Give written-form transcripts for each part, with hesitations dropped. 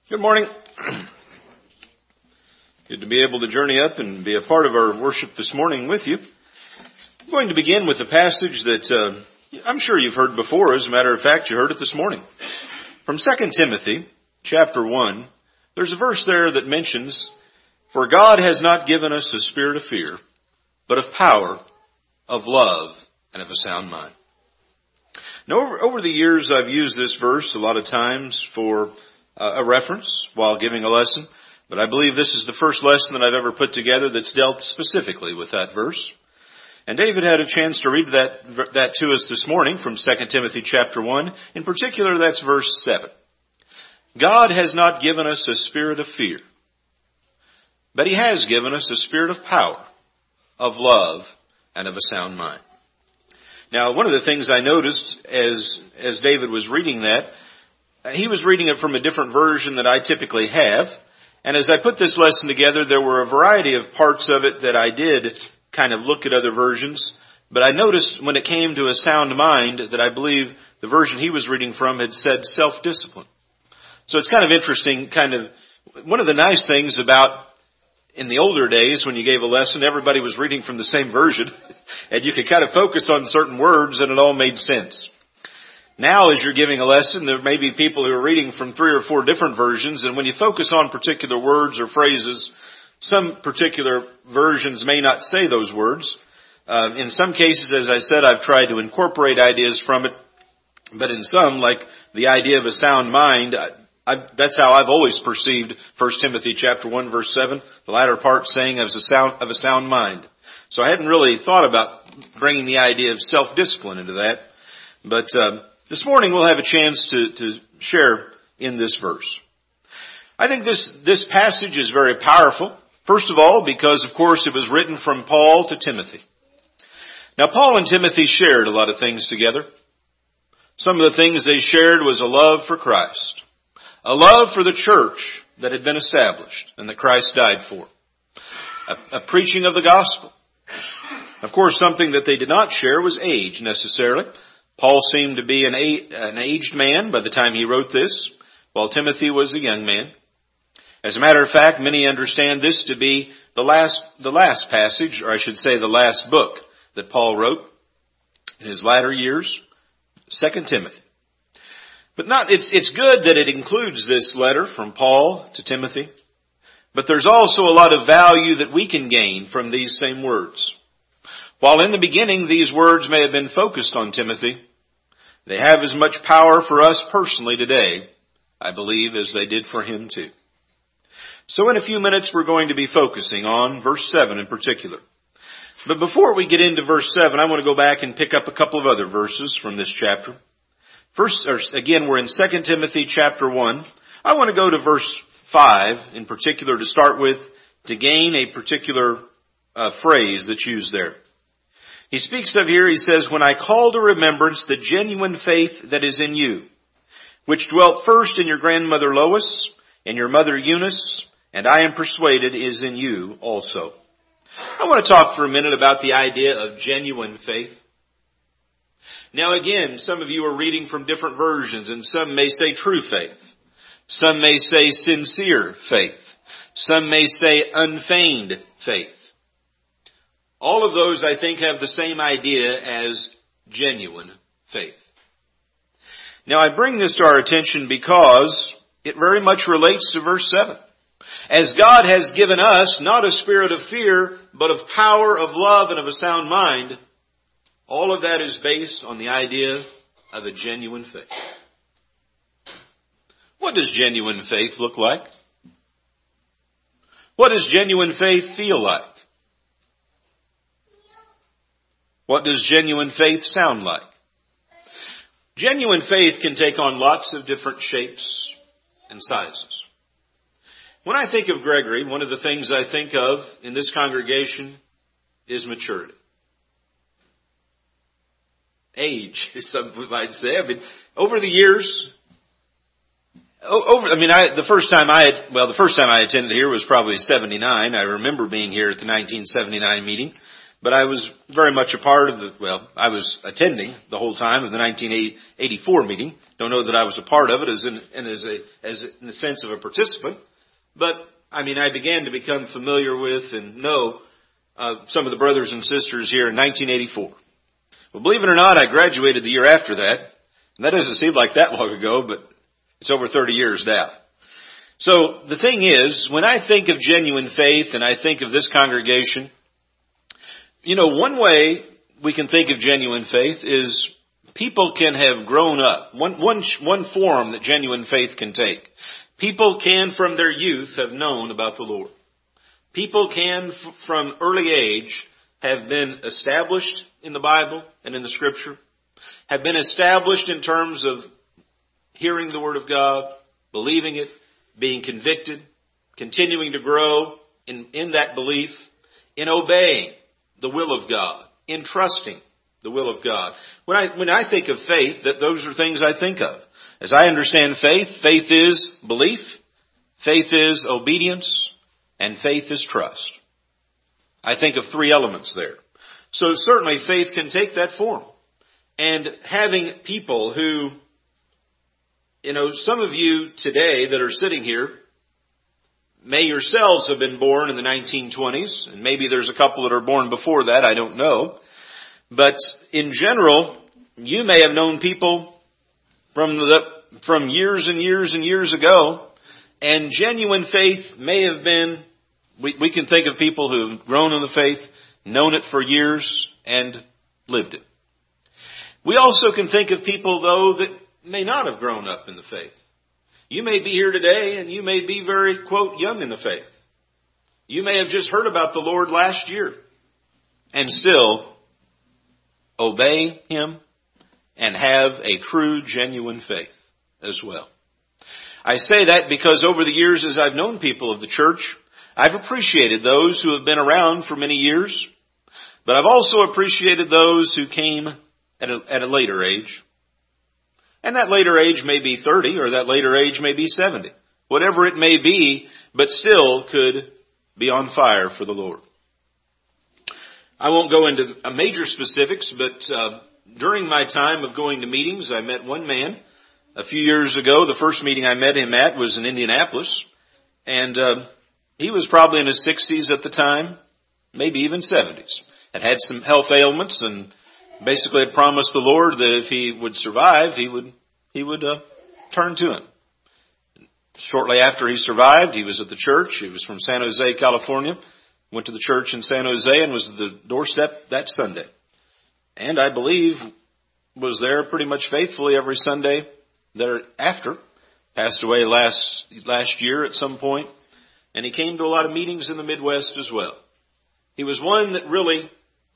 Good morning. Good to be able to journey up and be a part of our worship this morning with you. I'm going to begin with a passage that I'm sure you've heard before. As a matter of fact, you heard it this morning. From 2 Timothy chapter 1, there's a verse there that mentions, "For God has not given us a spirit of fear, but of power, of love, and of a sound mind." Now, over the years, I've used this verse a lot of times for a reference while giving a lesson, but I believe this is the first lesson that I've ever put together that's dealt specifically with that verse. And David had a chance to read that to us this morning from 2 Timothy chapter 1. In particular, that's verse 7. God has not given us a spirit of fear, but He has given us a spirit of power, of love, and of a sound mind. Now, one of the things I noticed as David was reading that, he was reading it from a different version that I typically have. And as I put this lesson together, there were a variety of parts of it that I did kind of look at other versions. But I noticed when it came to a sound mind that I believe the version he was reading from had said self-discipline. So it's kind of interesting, one of the nice things about in the older days when you gave a lesson, everybody was reading from the same version and you could kind of focus on certain words and it all made sense. Now, as you're giving a lesson, there may be people who are reading from 3 or 4 different versions, and when you focus on particular words or phrases, some particular versions may not say those words. In some cases, as I said, I've tried to incorporate ideas from it, but in some, like the idea of a sound mind, that's how I've always perceived 1 Timothy chapter 1, verse 7, the latter part saying of a sound mind. So I hadn't really thought about bringing the idea of self-discipline into that, but this morning we'll have a chance to share in this verse. I think this passage is very powerful. First of all, because of course it was written from Paul to Timothy. Now Paul and Timothy shared a lot of things together. Some of the things they shared was a love for Christ. A love for the church that had been established and that Christ died for. A preaching of the gospel. Of course, something that they did not share was age necessarily. Paul seemed to be an aged man by the time he wrote this, while Timothy was a young man. As a matter of fact, many understand this to be the last passage, or I should say the last book that Paul wrote in his latter years, 2 Timothy. But it's good that it includes this letter from Paul to Timothy, but there's also a lot of value that we can gain from these same words. While in the beginning these words may have been focused on Timothy, they have as much power for us personally today, I believe, as they did for him too. So in a few minutes we're going to be focusing on verse 7 in particular. But before we get into verse 7, I want to go back and pick up a couple of other verses from this chapter. First, again, we're in 2 Timothy chapter 1. I want to go to verse 5 in particular to start with, to gain a particular phrase that's used there. He speaks of here, he says, "When I call to remembrance the genuine faith that is in you, which dwelt first in your grandmother Lois and your mother Eunice, and I am persuaded is in you also." I want to talk for a minute about the idea of genuine faith. Now again, some of you are reading from different versions, and some may say true faith. Some may say sincere faith. Some may say unfeigned faith. All of those, I think, have the same idea as genuine faith. Now, I bring this to our attention because it very much relates to verse 7. As God has given us not a spirit of fear, but of power, of love, and of a sound mind, all of that is based on the idea of a genuine faith. What does genuine faith look like? What does genuine faith feel like? What does genuine faith sound like? Genuine faith can take on lots of different shapes and sizes. When I think of Gregory, one of the things I think of in this congregation is maturity. Age, some might say. Over the years, the first time I attended here was probably 79. I remember being here at the 1979 meeting. But I was very much a part of I was attending the whole time of the 1984 meeting. Don't know that I was a part of it as in the sense of a participant, but I began to become familiar with and know some of the brothers and sisters here in 1984. Well, believe it or not, I graduated the year after that. And that doesn't seem like that long ago, but it's over 30 years now. So the thing is, when I think of genuine faith and I think of this congregation, one way we can think of genuine faith is people can have grown up. One form that genuine faith can take. People can, from their youth, have known about the Lord. People can, from early age, have been established in the Bible and in the Scripture, have been established in terms of hearing the Word of God, believing it, being convicted, continuing to grow in that belief, in obeying the will of God, in trusting the will of God. When I think of faith, those are things I think of. As I understand faith, faith is belief, faith is obedience, and faith is trust. I think of three elements there. So certainly faith can take that form. And having people who, some of you today that are sitting here may yourselves have been born in the 1920s, and maybe there's a couple that are born before that, I don't know. But in general, you may have known people from years and years and years ago, and genuine faith may have been, we can think of people who have grown in the faith, known it for years, and lived it. We also can think of people, though, that may not have grown up in the faith. You may be here today, and you may be very, quote, young in the faith. You may have just heard about the Lord last year, and still obey Him and have a true, genuine faith as well. I say that because over the years as I've known people of the church, I've appreciated those who have been around for many years, but I've also appreciated those who came at a later age. And that later age may be 30 or that later age may be 70. Whatever it may be, but still could be on fire for the Lord. I won't go into major specifics, but during my time of going to meetings, I met one man a few years ago. The first meeting I met him at was in Indianapolis, and he was probably in his 60s at the time, maybe even 70s. Had some health ailments and basically had promised the Lord that if he would survive, he would turn to Him. Shortly after he survived, he was at the church. He was from San Jose, California. Went to the church in San Jose and was at the doorstep that Sunday. And I believe was there pretty much faithfully every Sunday thereafter. Passed away last year at some point. And he came to a lot of meetings in the Midwest as well. He was one that really,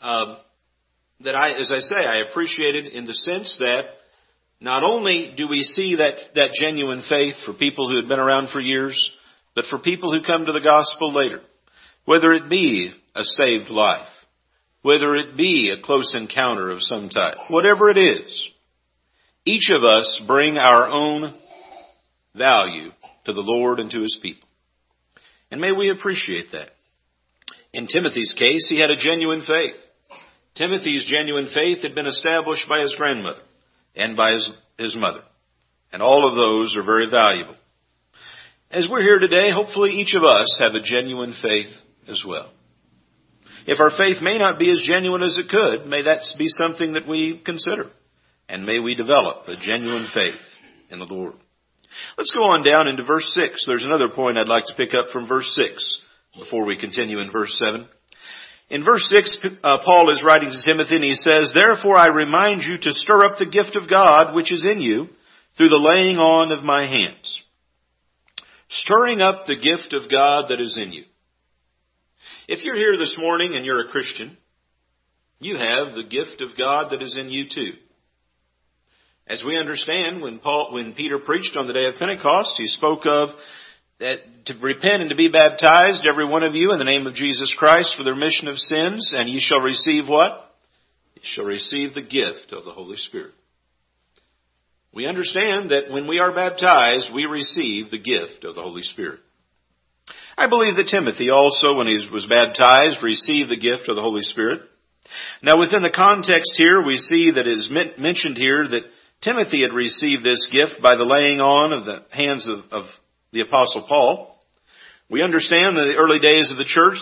I appreciated in the sense that not only do we see that genuine faith for people who had been around for years, but for people who come to the gospel later. Whether it be a saved life, whether it be a close encounter of some type, whatever it is, each of us bring our own value to the Lord and to His people. And may we appreciate that. In Timothy's case, he had a genuine faith. Timothy's genuine faith had been established by his grandmother and by his mother. And all of those are very valuable. As we're here today, hopefully each of us have a genuine faith as well. If our faith may not be as genuine as it could, may that be something that we consider. And may we develop a genuine faith in the Lord. Let's go on down into verse 6. There's another point I'd like to pick up from verse 6 before we continue in verse 7. In verse 6, Paul is writing to Timothy and he says, "Therefore I remind you to stir up the gift of God which is in you through the laying on of my hands." Stirring up the gift of God that is in you. If you're here this morning and you're a Christian, you have the gift of God that is in you too. As we understand, when Peter preached on the day of Pentecost, he spoke of that to repent and to be baptized, every one of you, in the name of Jesus Christ for the remission of sins, and ye shall receive what? You shall receive the gift of the Holy Spirit. We understand that when we are baptized, we receive the gift of the Holy Spirit. I believe that Timothy also, when he was baptized, received the gift of the Holy Spirit. Now, within the context here, we see that it is mentioned here that Timothy had received this gift by the laying on of the hands of the Apostle Paul. We understand that in the early days of the church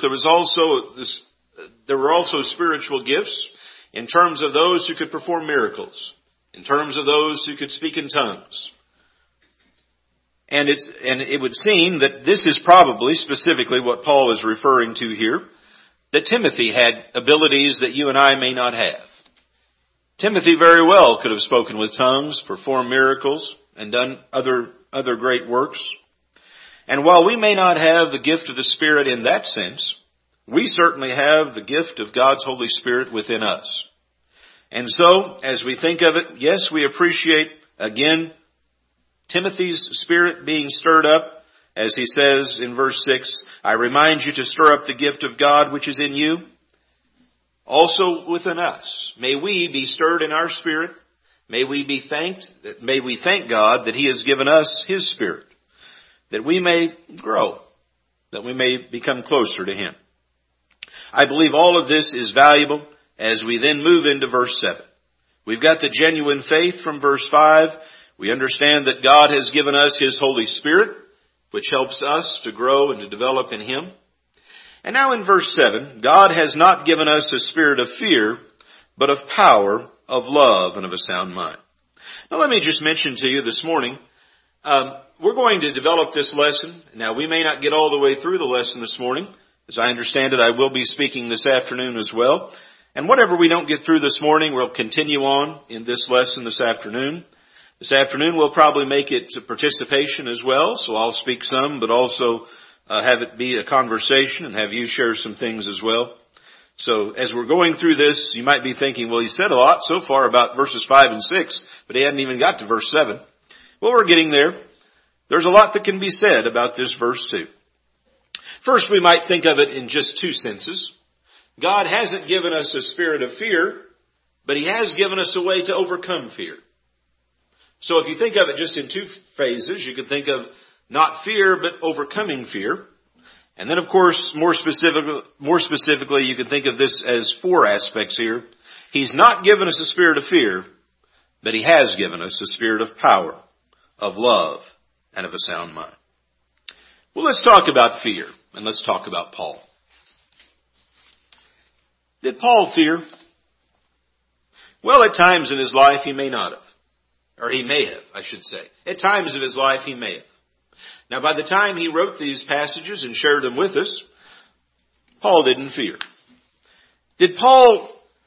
there were also spiritual gifts in terms of those who could perform miracles, in terms of those who could speak in tongues. And it would seem that this is probably specifically what Paul is referring to here, that Timothy had abilities that you and I may not have. Timothy very well could have spoken with tongues, performed miracles, and done other great works. And while we may not have the gift of the Spirit in that sense, we certainly have the gift of God's Holy Spirit within us. And so, as we think of it, yes, we appreciate, again, Timothy's spirit being stirred up. As he says in verse 6, I remind you to stir up the gift of God which is in you, also within us. May we be stirred in our spirit. May we thank God that He has given us His Spirit, that we may grow, that we may become closer to Him. I believe all of this is valuable as we then move into verse 7. We've got the genuine faith from verse 5. We understand that God has given us His Holy Spirit, which helps us to grow and to develop in Him. And now in verse 7, God has not given us a spirit of fear, but of power, of love, and of a sound mind. Now let me just mention to you this morning, we're going to develop this lesson. Now we may not get all the way through the lesson this morning. As I understand it, I will be speaking this afternoon as well. And whatever we don't get through this morning, we'll continue on in this lesson this afternoon. This afternoon we'll probably make it to participation as well, so I'll speak some, but also have it be a conversation and have you share some things as well. So as we're going through this, you might be thinking, well, he said a lot so far about verses 5 and 6, but he hadn't even got to verse 7. Well, we're getting there. There's a lot that can be said about this verse 2. First, we might think of it in just two senses. God hasn't given us a spirit of fear, but He has given us a way to overcome fear. So if you think of it just in two phases, you could think of not fear, but overcoming fear. And then, of course, more specifically, you can think of this as four aspects here. He's not given us a spirit of fear, but He has given us a spirit of power, of love, and of a sound mind. Well, let's talk about fear, and let's talk about Paul. Did Paul fear? Well, at times in his life he may not have. Or he may have, I should say. At times of his life he may have. Now, by the time he wrote these passages and shared them with us, Paul didn't fear. Did Paul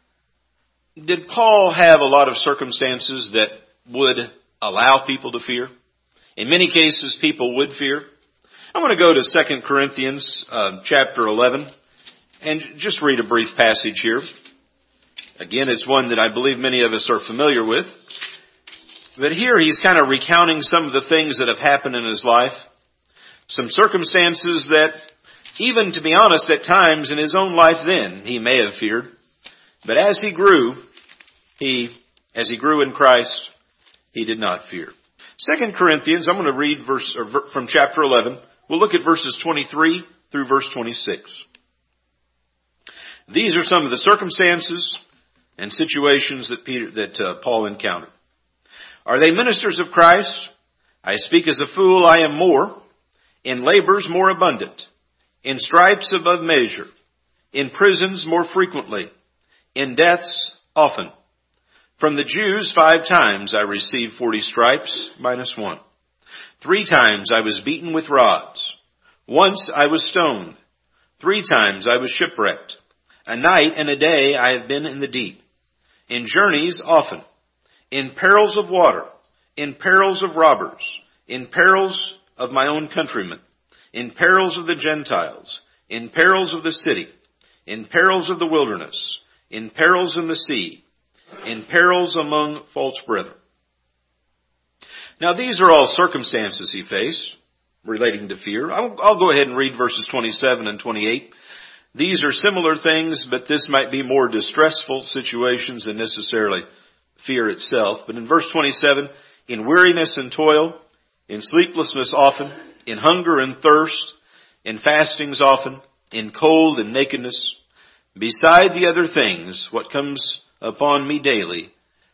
have a lot of circumstances that would allow people to fear? In many cases, people would fear. I want to go to 2 Corinthians chapter 11 and just read a brief passage here. Again, it's one that I believe many of us are familiar with. But here he's kind of recounting some of the things that have happened in his life. Some circumstances that, even to be honest, at times in his own life then, he may have feared. But as he grew in Christ, he did not fear. 2 Corinthians, I'm going to read from chapter 11. We'll look at verses 23 through verse 26. These are some of the circumstances and situations that Paul encountered. Are they ministers of Christ? I speak as a fool, I am more. In labors more abundant. In stripes above measure. In prisons more frequently. In deaths often. From the Jews 5 times I received 40 stripes, minus 1. 3 times I was beaten with rods. Once I was stoned. 3 times I was shipwrecked. A night and a day I have been in the deep. In journeys often. In perils of water. In perils of robbers. In perils of my own countrymen. In perils of the Gentiles. In perils of the city. In perils of the wilderness. In perils in the sea. In perils among false brethren. Now these are all circumstances he faced relating to fear. I'll go ahead and read verses 27 and 28. These are similar things, but this might be more distressful situations than necessarily fear itself. But in verse 27, in weariness and toil, in sleeplessness often, in hunger and thirst, in fastings often, in cold and nakedness, beside the other things, what comes upon me daily,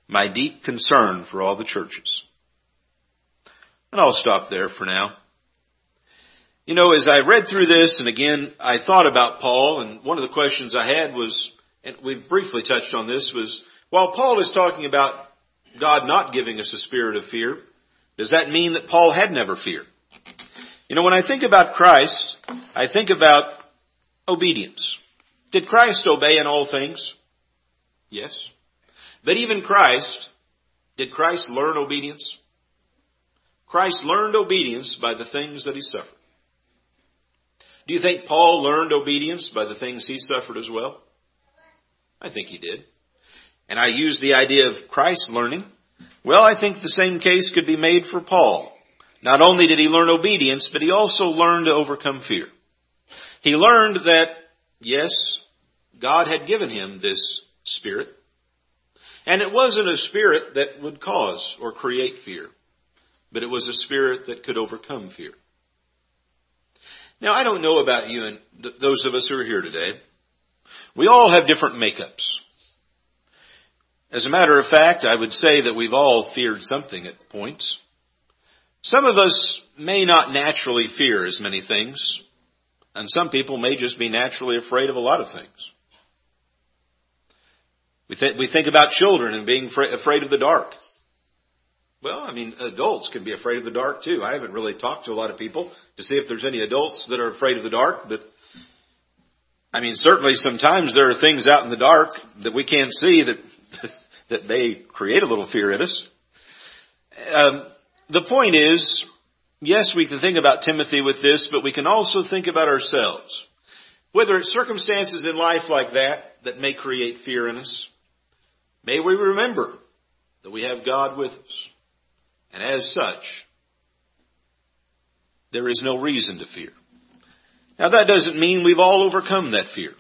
my deep concern for all the churches. And I'll stop there for now. You know, as I read through this, and again, I thought about Paul, and one of the questions I had was, and we've briefly touched on this, was, while Paul is talking about God not giving us a spirit of fear, does that mean that Paul had never feared? You know, when I think about Christ, I think about obedience. Did Christ obey in all things? Yes. But even Christ, did Christ learn obedience? Christ learned obedience by the things that he suffered. Do you think Paul learned obedience by the things he suffered as well? I think he did. And I use the idea of Christ learning. Well, I think the same case could be made for Paul. Not only did he learn obedience, but he also learned to overcome fear. He learned that, yes, God had given him this spirit. And it wasn't a spirit that would cause or create fear, but it was a spirit that could overcome fear. Now, I don't know about you and those of us who are here today. We all have different makeups. As a matter of fact, I would say that we've all feared something at points. Some of us may not naturally fear as many things, and some people may just be naturally afraid of a lot of things. We think about children and being afraid of the dark. Well, I mean, adults can be afraid of the dark too. I haven't really talked to a lot of people to see if there's any adults that are afraid of the dark, but I mean, certainly sometimes there are things out in the dark that we can't see that may create a little fear in us. The point is, yes, we can think about Timothy with this, but we can also think about ourselves. Whether it's circumstances in life like that may create fear in us, may we remember that we have God with us. And as such, there is no reason to fear. Now, that doesn't mean we've all overcome that fear.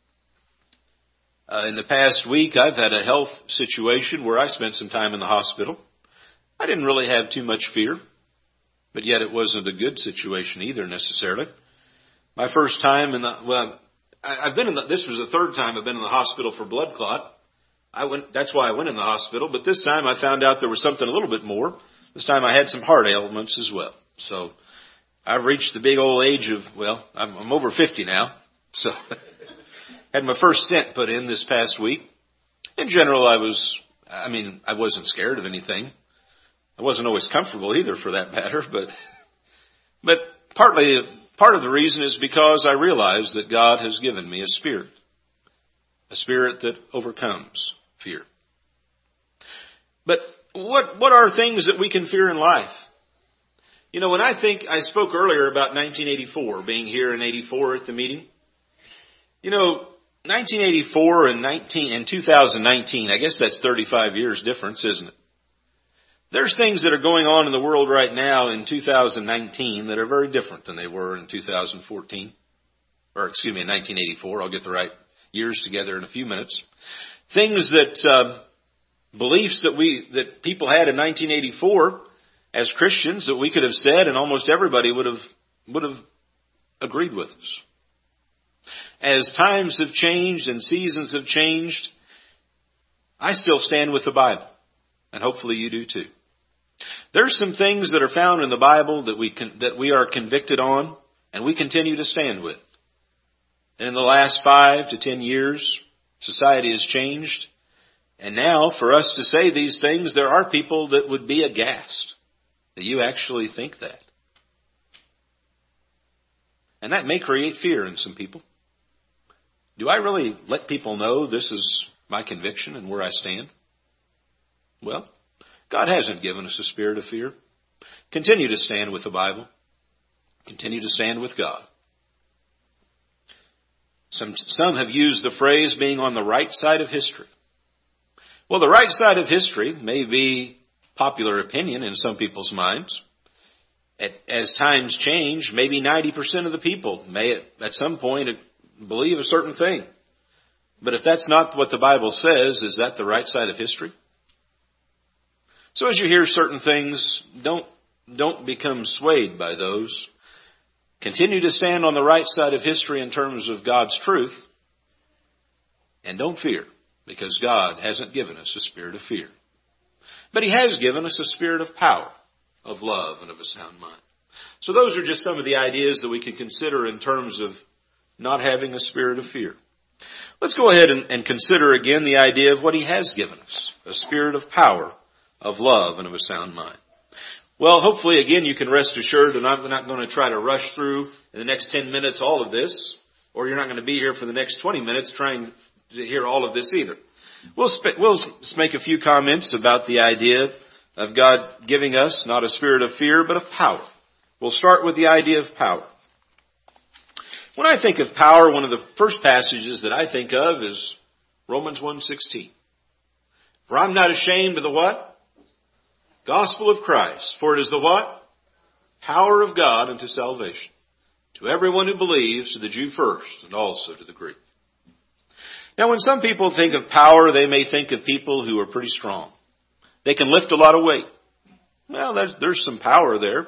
In the past week, I've had a health situation where I spent some time in the hospital. I didn't really have too much fear, but yet it wasn't a good situation either necessarily. My first time this was the third time I've been in the hospital for blood clot. That's why I went in the hospital, but this time I found out there was something a little bit more. This time I had some heart ailments as well. So I've reached the big old age of, I'm over 50 now. So had my first stent put in this past week. In general, I wasn't scared of anything. I wasn't always comfortable either for that matter, but part of the reason is because I realize that God has given me a spirit that overcomes fear. But what are things that we can fear in life? You know, when I spoke earlier about 1984, being here in 84 at the meeting. You know, 1984 and 2019, I guess that's 35 years difference, isn't it? There's things that are going on in the world right now in 2019 that are very different than they were in 2014. Or, excuse me, in 1984. I'll get the right years together in a few minutes. Things that, beliefs that people had in 1984 as Christians that we could have said and almost everybody would have agreed with us. As times have changed and seasons have changed, I still stand with the Bible. And hopefully you do too. There's some things that are found in the Bible that we are convicted on and we continue to stand with. And in the last 5 to 10 years, society has changed. And now for us to say these things, there are people that would be aghast that you actually think that. And that may create fear in some people. Do I really let people know this is my conviction and where I stand? Well, God hasn't given us a spirit of fear. Continue to stand with the Bible. Continue to stand with God. Some have used the phrase being on the right side of history. Well, the right side of history may be popular opinion in some people's minds. As times change, maybe 90% of the people may at some point believe a certain thing. But if that's not what the Bible says, is that the right side of history? So as you hear certain things, don't become swayed by those. Continue to stand on the right side of history in terms of God's truth. And don't fear, because God hasn't given us a spirit of fear. But He has given us a spirit of power, of love, and of a sound mind. So those are just some of the ideas that we can consider in terms of not having a spirit of fear. Let's go ahead and consider again the idea of what He has given us. A spirit of power, of love, and of a sound mind. Well, hopefully again you can rest assured that I'm not going to try to rush through in the next 10 minutes all of this, or you're not going to be here for the next 20 minutes trying to hear all of this either. We'll make a few comments about the idea of God giving us not a spirit of fear, but of power. We'll start with the idea of power. When I think of power, one of the first passages that I think of is Romans 1:16. For I'm not ashamed of the what? Gospel of Christ. For it is the what? Power of God unto salvation. To everyone who believes, to the Jew first, and also to the Greek. Now when some people think of power, they may think of people who are pretty strong. They can lift a lot of weight. Well, there's some power there.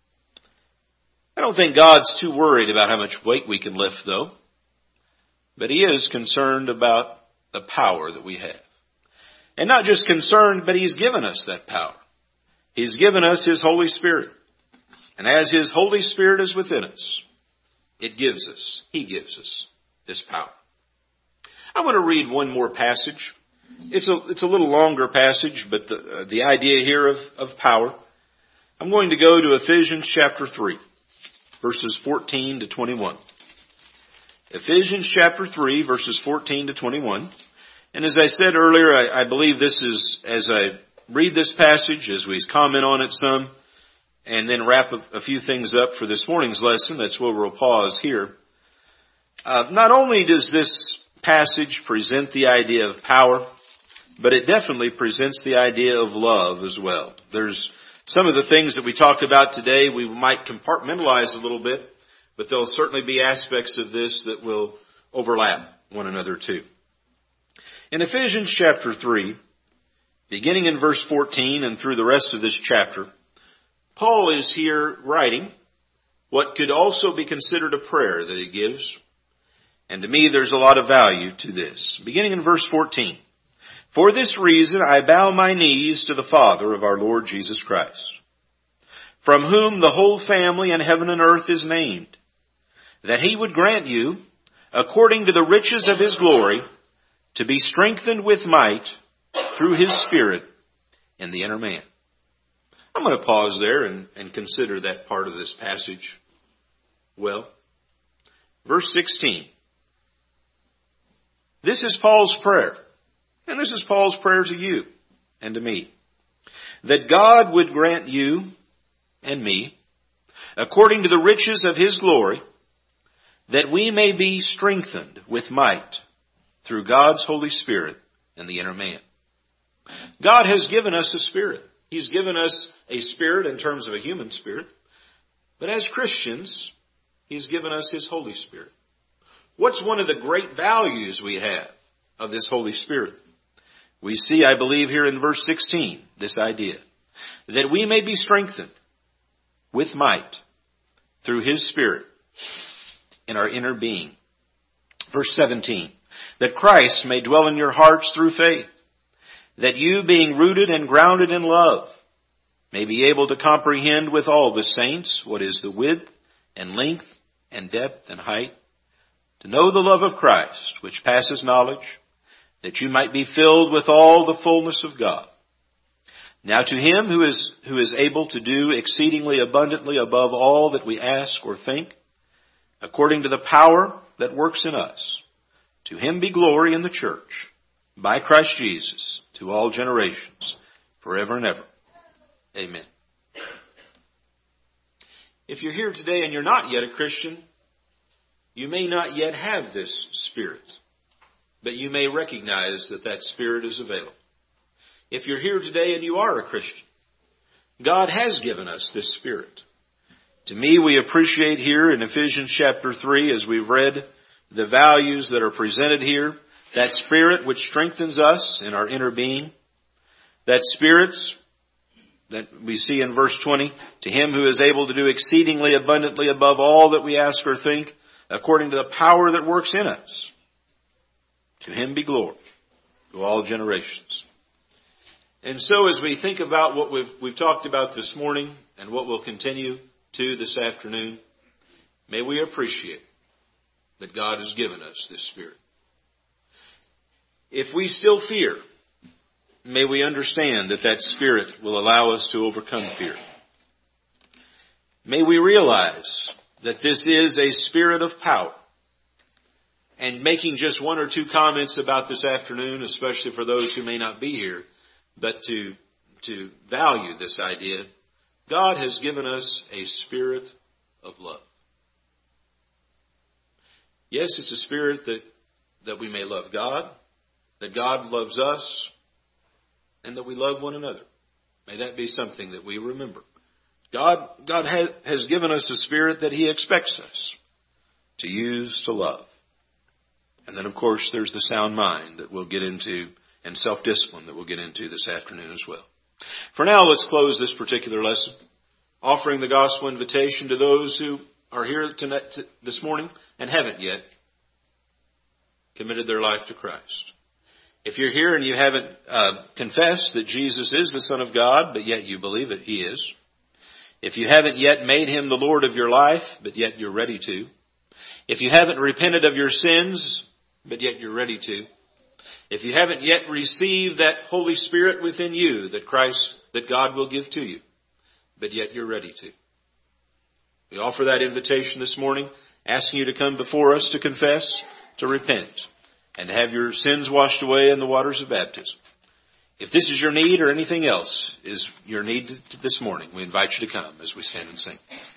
I don't think God's too worried about how much weight we can lift, though. But He is concerned about the power that we have. And not just concerned, but He's given us that power. He's given us His Holy Spirit. And as His Holy Spirit is within us, He gives us this power. I want to read one more passage. It's a little longer passage, but the idea here of power. I'm going to go to Ephesians chapter 3. Verses 14 to 21. Ephesians chapter 3, verses 14 to 21. And as I said earlier, I believe this is, as I read this passage, as we comment on it some, and then wrap a few things up for this morning's lesson, that's where we'll pause here. Not only does this passage present the idea of power, but it definitely presents the idea of love as well. There's some of the things that we talked about today we might compartmentalize a little bit, but there'll certainly be aspects of this that will overlap one another too. In Ephesians chapter 3, beginning in verse 14 and through the rest of this chapter, Paul is here writing what could also be considered a prayer that he gives. And to me, there's a lot of value to this. Beginning in verse 14. For this reason I bow my knees to the Father of our Lord Jesus Christ, from whom the whole family in heaven and earth is named, that He would grant you, according to the riches of His glory, to be strengthened with might through His Spirit in the inner man. I'm going to pause there and consider that part of this passage. Well, verse 16. This is Paul's prayer. And this is Paul's prayer to you and to me. That God would grant you and me, according to the riches of His glory, that we may be strengthened with might through God's Holy Spirit in the inner man. God has given us a spirit. He's given us a spirit in terms of a human spirit. But as Christians, He's given us His Holy Spirit. What's one of the great values we have of this Holy Spirit? We see, I believe, here in verse 16, this idea, that we may be strengthened with might through His Spirit in our inner being. Verse 17, that Christ may dwell in your hearts through faith, that you, being rooted and grounded in love, may be able to comprehend with all the saints what is the width and length and depth and height, to know the love of Christ, which passes knowledge, that you might be filled with all the fullness of God. Now to Him who is able to do exceedingly abundantly above all that we ask or think, according to the power that works in us, to Him be glory in the church, by Christ Jesus, to all generations, forever and ever. Amen. If you're here today and you're not yet a Christian, you may not yet have this Spirit, but you may recognize that Spirit is available. If you're here today and you are a Christian, God has given us this Spirit. To me, we appreciate here in Ephesians chapter 3, as we've read the values that are presented here, that Spirit which strengthens us in our inner being, that Spirit that we see in verse 20, to Him who is able to do exceedingly abundantly above all that we ask or think, according to the power that works in us. To Him be glory, to all generations. And so as we think about what we've talked about this morning and what we'll continue to this afternoon, may we appreciate that God has given us this Spirit. If we still fear, may we understand that that Spirit will allow us to overcome fear. May we realize that this is a spirit of power. And making just one or two comments about this afternoon, especially for those who may not be here, but to value this idea, God has given us a spirit of love. Yes, it's a spirit that we may love God, that God loves us, and that we love one another. May that be something that we remember. God has given us a spirit that He expects us to use to love. And then, of course, there's the sound mind that we'll get into, and self-discipline that we'll get into this afternoon as well. For now, let's close this particular lesson, offering the gospel invitation to those who are here this morning and haven't yet committed their life to Christ. If you're here and you haven't confessed that Jesus is the Son of God, but yet you believe that He is. If you haven't yet made Him the Lord of your life, but yet you're ready to. If you haven't repented of your sins, but yet you're ready to. If you haven't yet received that Holy Spirit within you that God will give to you, but yet you're ready to. We offer that invitation this morning, asking you to come before us to confess, to repent, and to have your sins washed away in the waters of baptism. If this is your need or anything else is your need this morning, we invite you to come as we stand and sing.